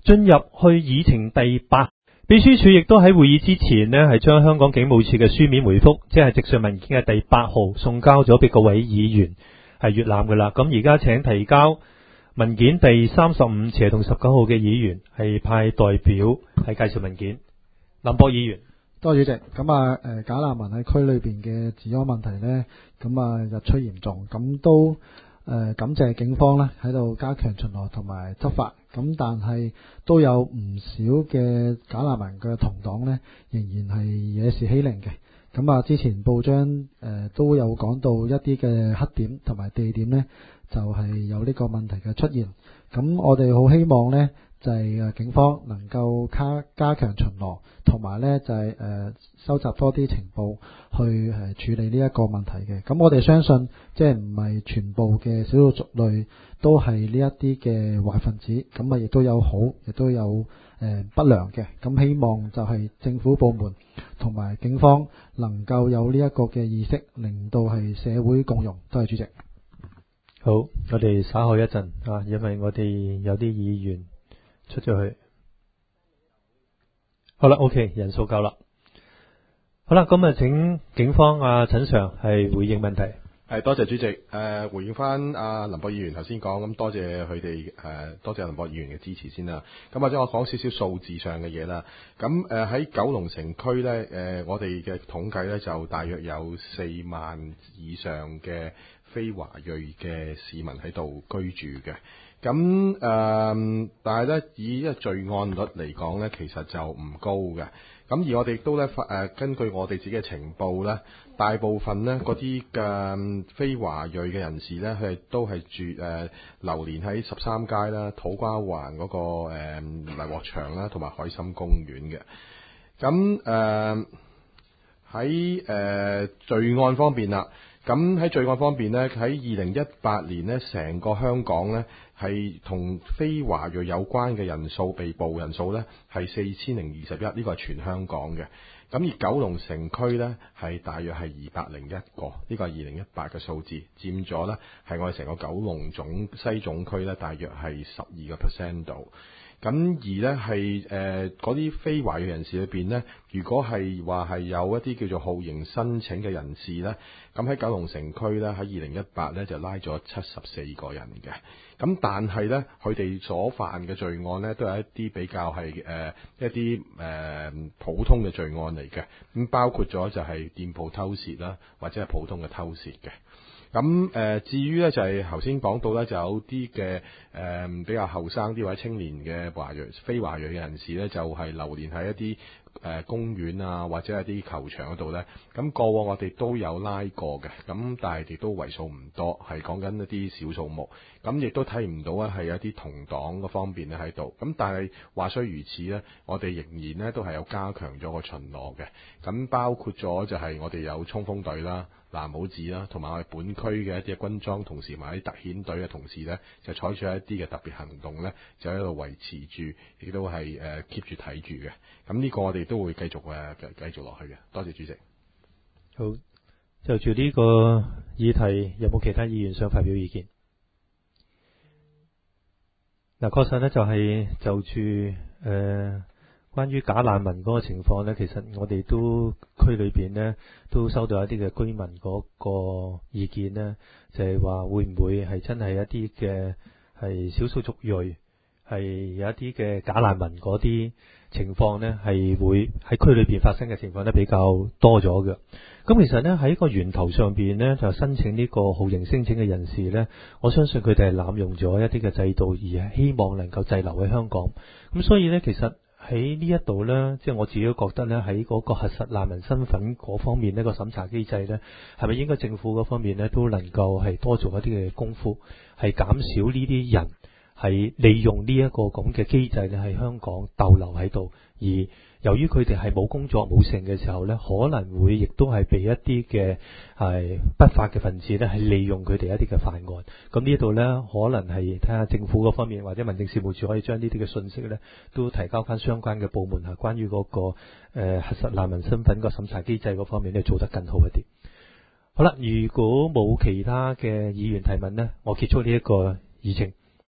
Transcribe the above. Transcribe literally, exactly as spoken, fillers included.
進入去議程第八，秘書處亦都喺會議之前呢，係將香港警務處嘅書面回覆，即係直述文件嘅第八號送交咗俾各位議員係閱覽噶啦。咁而家請提交文件第三十五斜同十九號嘅議員係派代表係介紹文件。林博議員， 多謝主席。咁啊，誒，假難民喺區裏邊嘅治安問題呢，咁啊日趨嚴重，咁都誒、呃、感謝警方咧喺度加強巡邏同埋執法。咁但係都有唔少嘅假難民嘅同黨呢，仍然係惹事欺凌嘅。咁啊，之前報章誒、呃、都有講到一啲嘅黑點同埋地點呢，就係、是、有呢個問題嘅出現。咁我哋好希望呢，就係、是、警方能夠加加強巡邏，同埋呢就係、是、誒、呃、收集多啲情報去誒、呃、處理呢一個問題嘅。咁我哋相信，即係唔係全部嘅少數族類都係呢一啲嘅壞分子，咁啊亦都有好，亦都有誒、呃、不良嘅。咁希望就係政府部門同埋警方能夠有呢一個嘅意識，令到係社會共融。多謝主席。 好，我哋稍後一陣啊，因為我哋有啲議員出咗去。好啦 ，OK， 人數夠啦。好啦，咁啊，請警方啊陳 Sir 係回應問題。 係，多謝主席。誒、呃，回應翻阿林博議員頭先講，咁多謝佢哋誒，多謝林博議員嘅支持先啦。咁或者我講少少數字上嘅嘢啦。咁誒喺九龍城區咧，誒、呃、我哋嘅統計咧就大約有四萬以上嘅非華裔嘅市民喺度居住嘅。咁誒、呃，但係咧以一個罪案率嚟講咧，其實就唔高嘅。咁而我哋亦都咧，誒根據我哋自己嘅情報咧，大部分咧嗰啲嘅非華裔嘅人士咧，佢哋都係住誒、呃、流連喺十三街啦、土瓜灣嗰、那個誒泥鑊場啦，同埋海心公園嘅。咁誒喺誒罪案方面啦，咁喺罪案方面咧，喺二零一八年咧，成個香港咧係同非華裔有關嘅人數，被捕人數咧係四千零二十一，呢個係全香港嘅。咁而九龍城區咧係大約係二百零一個，呢個係二零一八嘅數字，佔咗咧係我哋成個九龍總西總區咧大約係十二個 percent 度。咁而咧係誒嗰啲非華裔人士裏邊咧，如果係話係有一啲叫做酷刑申請嘅人士咧，咁喺九龍城區咧喺二零一八咧就拉咗七十四個人嘅。咁但係咧佢哋所犯嘅罪案咧都係一啲比較係誒、呃、一啲誒、呃、普通嘅罪案嚟嘅。咁包括咗就係店鋪偷竊啦，或者係普通嘅偷竊嘅。咁誒、呃，至於咧就係頭先講到咧，就有啲嘅誒比較後生啲或者青年嘅華裔非華裔嘅人士咧，就係、是、流連喺一啲誒、呃、公園啊，或者係啲球場嗰度咧。咁過往我哋都有拉過嘅，咁但係亦都為數唔多，係講緊一啲小數目。咁亦都睇唔到咧係有啲同黨嗰方面咧喺度。咁但係話雖如此咧，我哋仍然咧都係有加強咗個巡邏嘅。咁包括咗就係我哋有衝鋒隊啦、藍帽子啦，同埋我哋本區嘅一啲軍裝同事，埋啲特遣隊嘅同事咧，就採取一啲嘅特別行動咧，就喺度維持住，亦都係誒 keep 住睇住嘅。咁呢個我哋都會繼續誒繼續落去嘅。多謝主席。 好，就住呢個議題，有冇其他議員想發表意見？嗱，確實咧就係就住誒、呃、關於假難民嗰個情況咧，其實我哋都區裏邊咧都收到一啲嘅居民嗰個意見咧，就係、是、話會唔會係真係一啲嘅係少數族裔係有一啲嘅假難民嗰啲情況咧，係會喺區裏邊發生嘅情況咧比較多咗嘅。咁其實咧喺個源頭上邊咧，就申請呢個酷刑申請嘅人士咧，我相信佢哋係濫用咗一啲嘅制度，而係希望能夠滯留喺香港。咁所以咧，其實喺呢一度咧，即係我自己都覺得咧，喺嗰個核實難民身份嗰方面呢個審查機制咧，係咪應該政府嗰方面咧都能夠係多做一啲嘅功夫，係減少呢啲人係利用呢一個咁嘅機制咧喺香港逗留喺度，而由於佢哋係冇工作冇剩嘅時候咧，可能會亦都係被一啲嘅係不法嘅分子咧係利用佢哋一啲嘅犯案。咁呢度咧可能係睇下政府嗰方面或者民政事務處可以將呢啲嘅信息咧都提交翻相關嘅部門，係關於嗰個誒核實難民身份個審查機制嗰方面咧做得更好一啲。好啦，如果冇其他嘅議員提問咧，我結束呢一個議程。